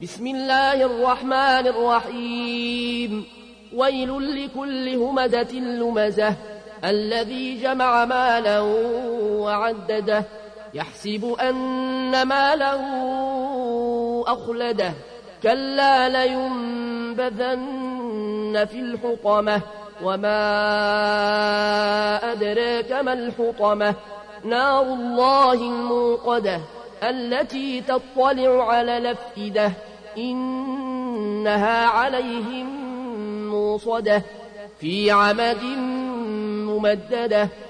بسم الله الرحمن الرحيم. ويل لكل همزة لمزة الذي جمع مالا وعدده يحسب أن ماله أخلده كلا لينبذن في الحطمة وما أدراك ما الحطمة نار الله الموقدة التي تطلع على الأفئدة إنها عليهم موصدة في عمد ممددة